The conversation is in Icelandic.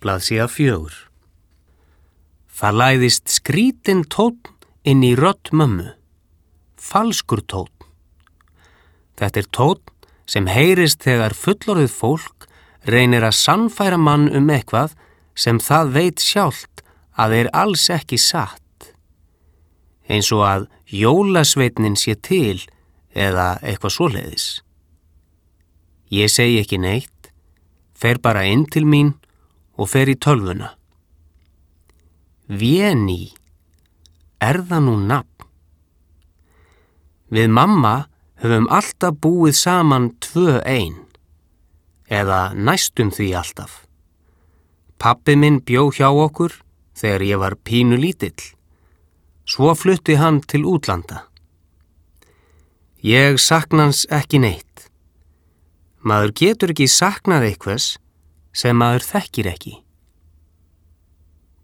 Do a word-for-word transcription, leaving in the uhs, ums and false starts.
Blaðsíða fjögur. Það læðist skrítin tónn inn í rödd mömmu. Falskur tónn. Þetta er tónn sem heyrist þegar fullorðið fólk reynir að sannfæra mann um eitthvað sem það veit sjálft að er alls ekki satt. Eins og að jólasveitnin sé til eða eitthvað svoleiðis. Ég segi ekki neitt, fer bara inn til mín og fer í tölvuna. Véný, er það nú nafn? Við mamma höfum alltaf búið saman tvö ein, eða næstum því alltaf. Pabbi minn bjó hjá okkur þegar ég var pínu lítill. Svo flutti hann til útlanda. Ég sakna hans ekki neitt. Maður getur ekki saknað einhvers sem maður þekkir ekki.